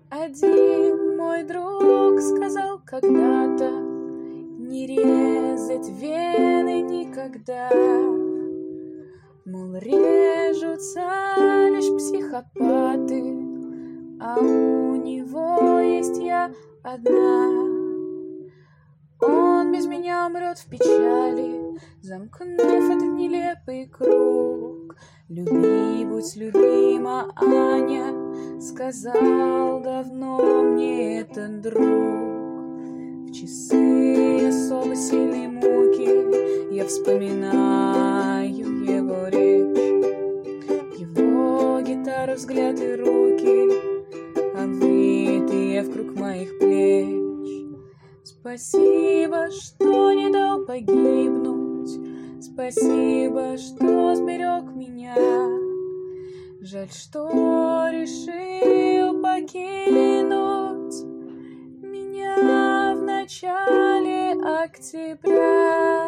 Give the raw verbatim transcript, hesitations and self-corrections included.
Один мой друг сказал когда-то: не резать вены никогда. Мол, режутся лишь психопаты, а у него есть я одна. Он без меня умрет в печали, замкнув этот нелепый круг. Люби, будь любима, Аня, сказал давно мне этот друг. В часы особо сильной муки я вспоминаю его речь, его гитару, взгляд и руки, обвитые вкруг моих плеч. Спасибо, что не дал погибнуть, спасибо, что сберег меня. Жаль, что решил покинуть меня в начале октября.